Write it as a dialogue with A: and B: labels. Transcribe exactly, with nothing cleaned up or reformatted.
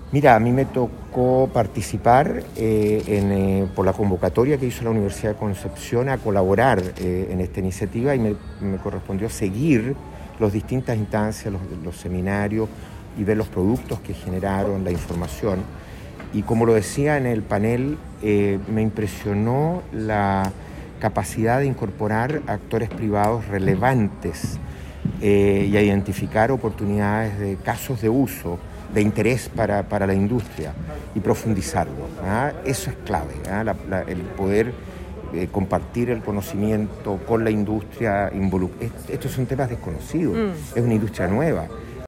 A: Mira, a mí me tocó participar eh, en, eh, por la convocatoria que hizo la Universidad de Concepción a colaborar eh, en esta iniciativa y me, me correspondió seguir las distintas instancias, los, los seminarios y ver los productos que generaron, la información. Y como lo decía en el panel, eh, me impresionó la capacidad de incorporar actores privados relevantes eh, y a identificar oportunidades de casos de uso, de interés para, para la industria y profundizarlo. ¿Ah? Eso es clave, ¿ah? la, la, el poder eh, compartir el conocimiento con la industria. Involu- Estos son temas desconocidos, mm. es una industria nueva.